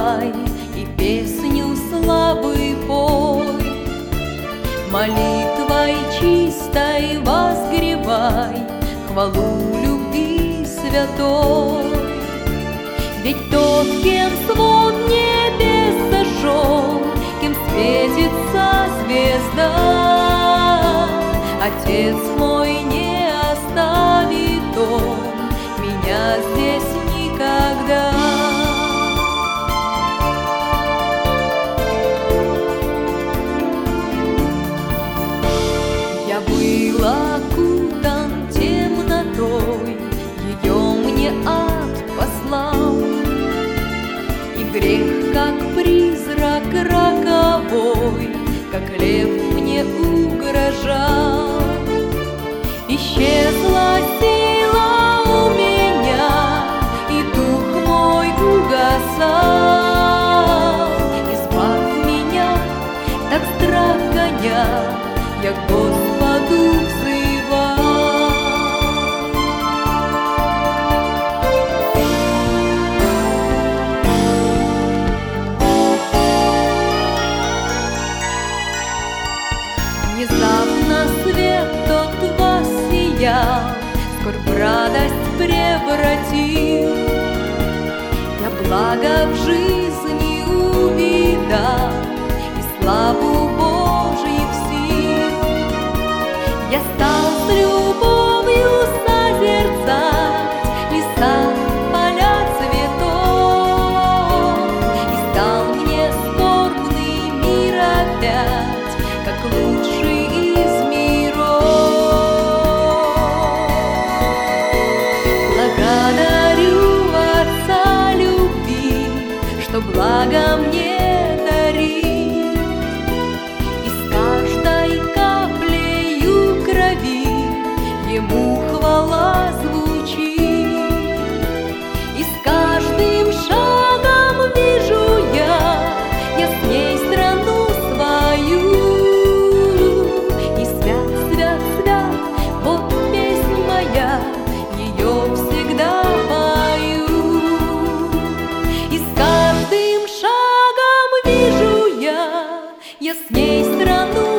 согревай и песню славы пой. Молитвой чистой возгревай хвалу любви святой. Ведь тот, кем свод небес зажег, кем светится звезда, Отец мой, не оставит Он меня здесь никогда. Я был окутан темнотой, ее мне ад послал, и грех, как призрак роковой, как лев мне угрожал. Исчезла сила у меня, и дух мой угасал. Избавь меня, так страх гоня, я к Господу взывал. Внезапно свет тот воссиял, скорбь в радость превратил. Я благо в жизни увидал и славу Божьих сил. Я стал с любовью созерцать леса, поля цветов, и стал мне скорбный мир опять, как лучший из миров. Благодарю Отца любви, что благо мне дарит, и с каждой каплею крови Ему хвала звучит. И с каждым шагом вижу я ясней страну свою. И свят, свят, свят, вот песнь моя, ее всегда пою. И с каждым шагом вижу я ясней страну